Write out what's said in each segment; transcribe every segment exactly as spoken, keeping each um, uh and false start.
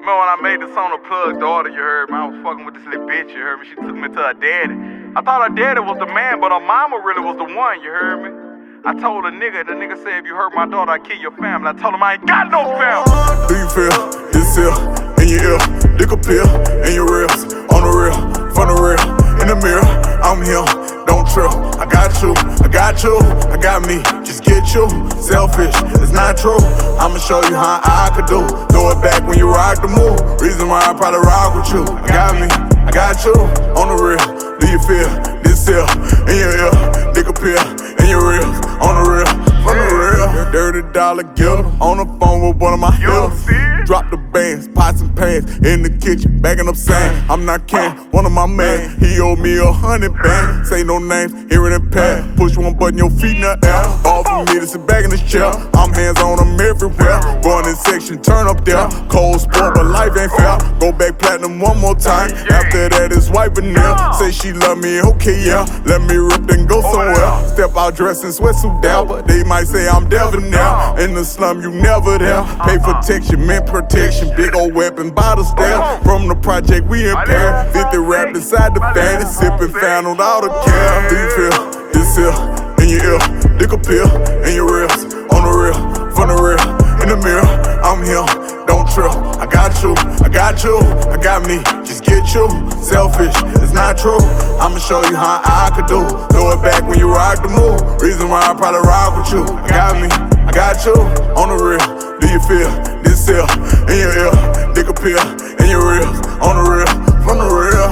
remember when I made the song The Plug Daughter, you heard me? I was fucking with this little bitch, you heard me? She took me to her daddy. I thought her daddy was the man, but her mama really was the one, you heard me? I told a nigga, the nigga said, if you hurt my daughter, I kill your family. I told him I ain't got no family. Do you feel this here in your ear? Lick a pill in your ribs. On the real, from the real, in the mirror, I'm here. Don't trip, I got you, I got you, I got me. Just get you, selfish, it's not true. I'ma show you how I could do. Throw it back when you rock the move. Reason why I probably rock with you. I got me, I got you, on the real. Do you feel this here in your ear? Lick a pill in your ribs. On the real, from the real. Dirty dollar getter, on the phone with one of my hitters. Drop the bands, pots and pans in the kitchen, bagging up sand. I'm not Ken, one of my man. He owe me a hundred band. Say no names, hearing it pad. Push one button, your feet in the air. All for me to sit back in this chair. I'm hands on them everywhere. Born in section, turn up there. Cold sport, but life ain't fair. Go back platinum one more time. After that, it's white vanilla. Say she love me, okay, yeah. Let me rip and go somewhere. Step out dressed in sweatsuit down, but they might say I'm devil now. In the slum, you never there. Pay protection, mint protection. Big old weapon, bottle stare. From the project, we impaired. fifty wrapped inside the fan. Sipping fan on all the care. Do you feel this here in your ear? Lick a pill in your ribs. On the real, from the real, in the mirror, I'm here. Don't trip, I got you, I got you, I got me. Just get you, selfish, it's not true. I'ma show you how I could do. Throw it back when you rock the move. Reason why I probably rock with you. I got me, I got you, on the real. Do you feel this here in your ear? Lick a pill in your ribs. On the real, from the real.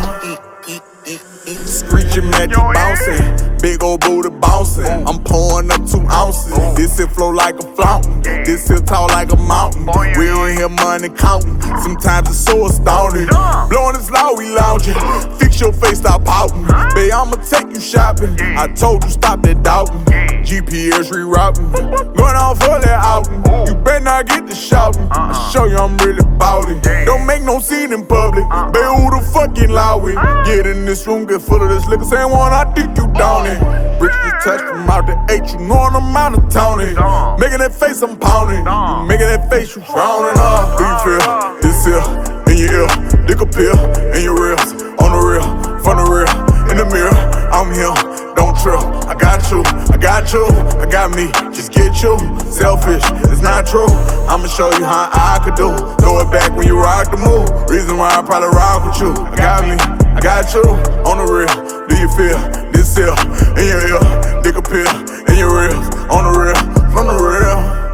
Screeching magic bouncing, big old booty bouncing. I'm pouring up two ounces. This here flow like a fountain. This here tall like a mountain. We ain't here money counting. Sometimes it's so astounding. Blowing this loud, we lounging. Fix your face, stop pouting. Babe, I'ma take you shopping. I told you stop that doubting. G P S rerouting. Going out for that outing. You better not get to shouting. I show you I'm really bout it. Don't make no scene in public. Babe, who the fuck you loud with? Get in this room, get full of this liquor. Same one, I think you down it. Bricks just touch from out the eight. You know I'm out of town it. Making that face, I'm pounding. You making that face, you frowning up. Do you feel this here in your ear? Lick a pill in your ribs. On the real, from the real, in the mirror, I'm here. Don't trip, I got you, I got you, I got me. Just get you, selfish, it's not true. I'ma show you how I could do. Throw it back when you rock the move. Reason why I probably rock with you. I got me, I got you, on the real. Do you feel this here in your ear? Lick a pill in your ribs. On the real, from the real.